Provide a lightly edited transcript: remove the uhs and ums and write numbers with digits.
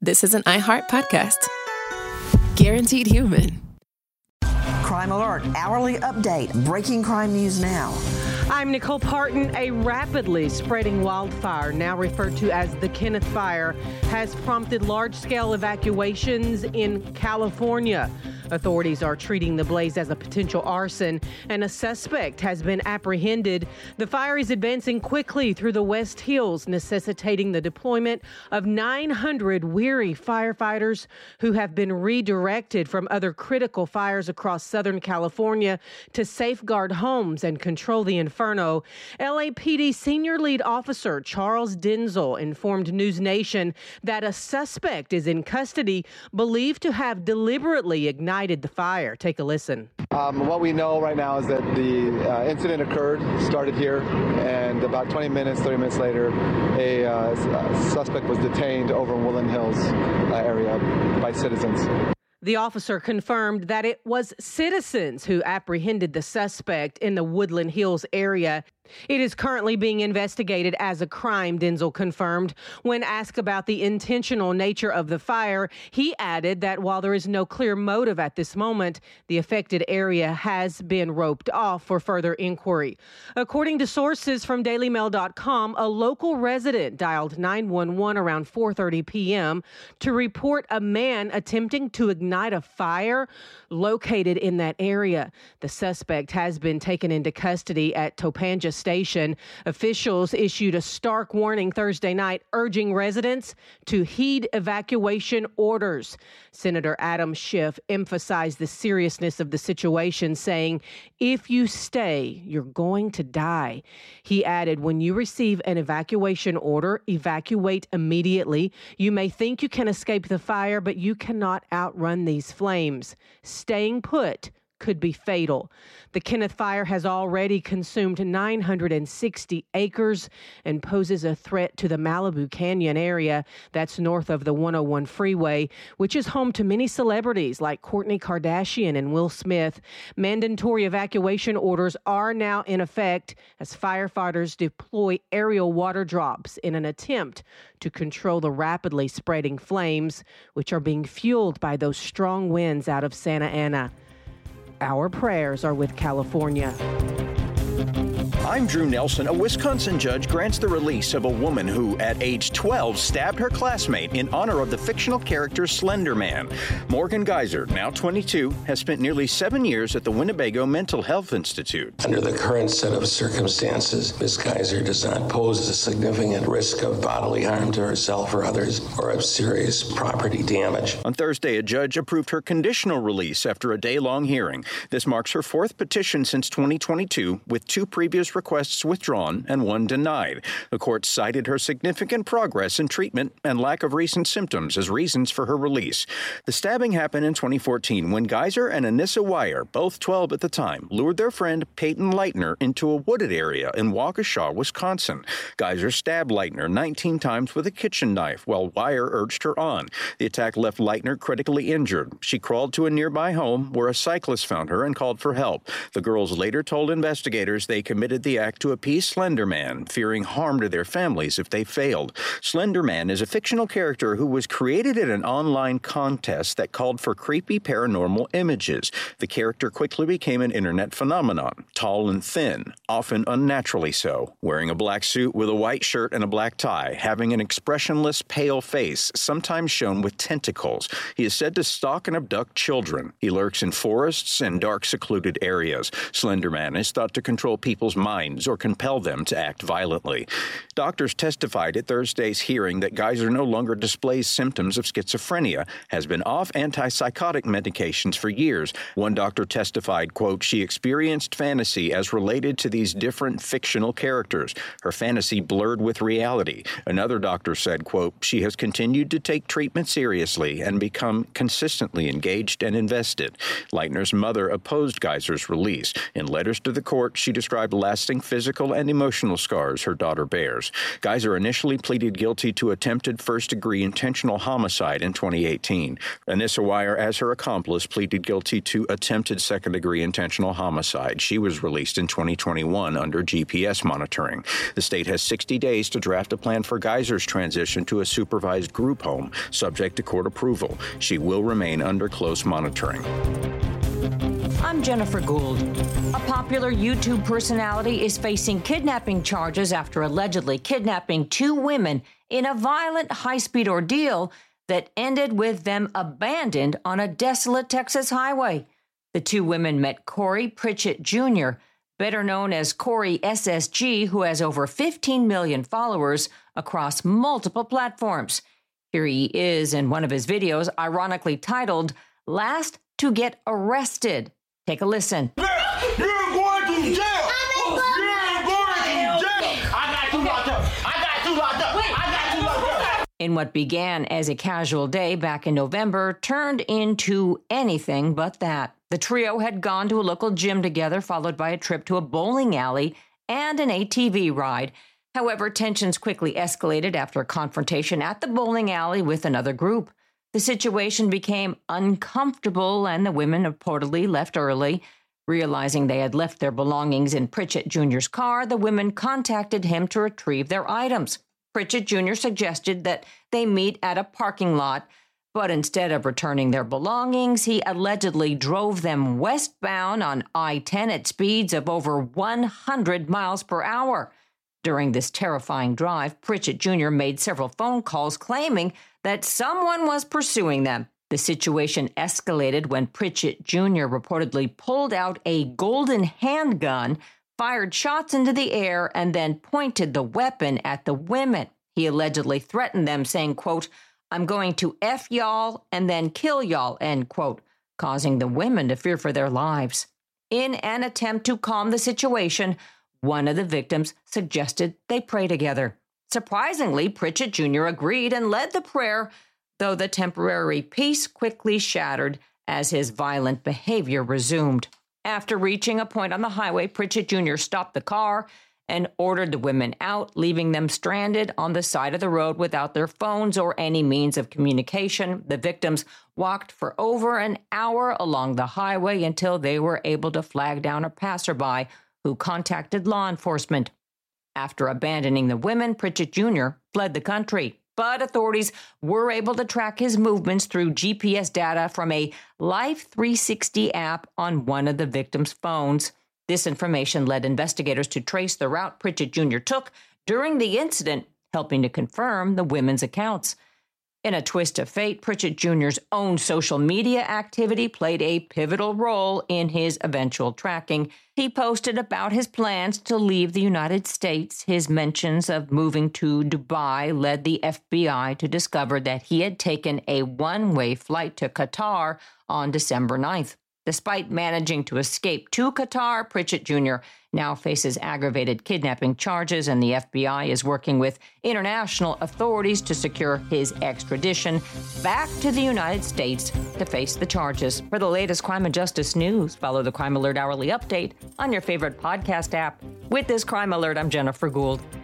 this is an iHeart podcast. Guaranteed human. Crime Alert, hourly update, breaking crime news now. I'm Nicole Parton. A rapidly spreading wildfire, now referred to as the Kenneth Fire, has prompted large-scale evacuations in California. Authorities are treating the blaze as a potential arson, and a suspect has been apprehended. The fire is advancing quickly through the West Hills, necessitating the deployment of 900 weary firefighters who have been redirected from other critical fires across Southern California to safeguard homes and control the inferno. LAPD Senior Lead Officer Charles Denzel informed News Nation that a suspect is in custody, believed to have deliberately ignited the fire. Take a listen. What we know right now is that the incident started here, and about 30 minutes later, a suspect was detained over in Woodland Hills area by citizens. The officer confirmed that it was citizens who apprehended the suspect in the Woodland Hills area. It is currently being investigated as a crime, Denzel confirmed. When asked about the intentional nature of the fire, he added that while there is no clear motive at this moment, the affected area has been roped off for further inquiry. According to sources from DailyMail.com, a local resident dialed 911 around 4:30 p.m. to report a man attempting to ignite a fire located in that area. The suspect has been taken into custody at Topanga Station. Officials issued a stark warning Thursday night, urging residents to heed evacuation orders. Senator Adam Schiff emphasized the seriousness of the situation, saying, "If you stay, you're going to die." He added, "When you receive an evacuation order, evacuate immediately. You may think you can escape the fire, but you cannot outrun these flames. Staying put could be fatal." The Kenneth Fire has already consumed 960 acres and poses a threat to the Malibu Canyon area that's north of the 101 freeway, which is home to many celebrities like Kourtney Kardashian and Will Smith. Mandatory evacuation orders are now in effect as firefighters deploy aerial water drops in an attempt to control the rapidly spreading flames, which are being fueled by those strong winds out of Santa Ana. Our prayers are with California. I'm Drew Nelson. A Wisconsin judge grants the release of a woman who, at age 12, stabbed her classmate in honor of the fictional character Slender Man. Morgan Geyser, now 22, has spent nearly 7 years at the Winnebago Mental Health Institute. Under the current set of circumstances, Ms. Geyser does not pose a significant risk of bodily harm to herself or others or of serious property damage. On Thursday, a judge approved her conditional release after a day-long hearing. This marks her fourth petition since 2022, with two previous requests withdrawn and one denied. The court cited her significant progress in treatment and lack of recent symptoms as reasons for her release. The stabbing happened in 2014 when Geyser and Anissa Weier, both 12 at the time, lured their friend Peyton Leitner into a wooded area in Waukesha, Wisconsin. Geyser stabbed Leitner 19 times with a kitchen knife while Weier urged her on. The attack left Leitner critically injured. She crawled to a nearby home where a cyclist found her and called for help. The girls later told investigators they committed the act to appease Slender Man, fearing harm to their families if they failed. Slender Man is a fictional character who was created in an online contest that called for creepy paranormal images. The character quickly became an internet phenomenon, tall and thin, often unnaturally so, wearing a black suit with a white shirt and a black tie, having an expressionless, pale face, sometimes shown with tentacles. He is said to stalk and abduct children. He lurks in forests and dark, secluded areas. Slender Man is thought to control people's minds or compel them to act violently. Doctors testified at Thursday's hearing that Geyser no longer displays symptoms of schizophrenia, has been off antipsychotic medications for years. One doctor testified, quote, "She experienced fantasy as related to these different fictional characters. Her fantasy blurred with reality." Another doctor said, quote, "She has continued to take treatment seriously and become consistently engaged and invested." Leitner's mother opposed Geyser's release. In letters to the court, she described last lasting physical and emotional scars her daughter bears. Geyser initially pleaded guilty to attempted first-degree intentional homicide in 2018. Anissa Weier, as her accomplice, pleaded guilty to attempted second-degree intentional homicide. She was released in 2021 under GPS monitoring. The state has 60 days to draft a plan for Geyser's transition to a supervised group home, subject to court approval. She will remain under close monitoring. I'm Jennifer Gould. A popular YouTube personality is facing kidnapping charges after allegedly kidnapping 2 women in a violent high-speed ordeal that ended with them abandoned on a desolate Texas highway. The 2 women met Corey Pritchett Jr., better known as Corey SSG, who has over 15 million followers across multiple platforms. Here he is in one of his videos, ironically titled, "Last to Get Arrested." Take a listen. You're going to jail! You're going to jail! I got you locked up! I got you locked up! In what began as a casual day back in November turned into anything but that. The trio had gone to a local gym together, followed by a trip to a bowling alley and an ATV ride. However, tensions quickly escalated after a confrontation at the bowling alley with another group. The situation became uncomfortable, and the women reportedly left early. Realizing they had left their belongings in Pritchett Jr.'s car, the women contacted him to retrieve their items. Pritchett Jr. suggested that they meet at a parking lot, but instead of returning their belongings, he allegedly drove them westbound on I-10 at speeds of over 100 miles per hour. During this terrifying drive, Pritchett Jr. made several phone calls claiming that someone was pursuing them. The situation escalated when Pritchett Jr. reportedly pulled out a golden handgun, fired shots into the air, and then pointed the weapon at the women. He allegedly threatened them, saying, quote, "I'm going to F y'all and then kill y'all," end quote, causing the women to fear for their lives. In an attempt to calm the situation, one of the victims suggested they pray together. Surprisingly, Pritchett Jr. agreed and led the prayer, though the temporary peace quickly shattered as his violent behavior resumed. After reaching a point on the highway, Pritchett Jr. stopped the car and ordered the women out, leaving them stranded on the side of the road without their phones or any means of communication. The victims walked for over an hour along the highway until they were able to flag down a passerby who contacted law enforcement. After abandoning the women, Pritchett Jr. fled the country, but authorities were able to track his movements through GPS data from a Life 360 app on one of the victims' phones. This information led investigators to trace the route Pritchett Jr. took during the incident, helping to confirm the women's accounts. In a twist of fate, Pritchett Jr.'s own social media activity played a pivotal role in his eventual tracking. He posted about his plans to leave the United States. His mentions of moving to Dubai led the FBI to discover that he had taken a one-way flight to Qatar on December 9th. Despite managing to escape to Qatar, Pritchett Jr. now faces aggravated kidnapping charges, and the FBI is working with international authorities to secure his extradition back to the United States to face the charges. For the latest crime and justice news, follow the Crime Alert Hourly Update on your favorite podcast app. With this Crime Alert, I'm Jennifer Gould.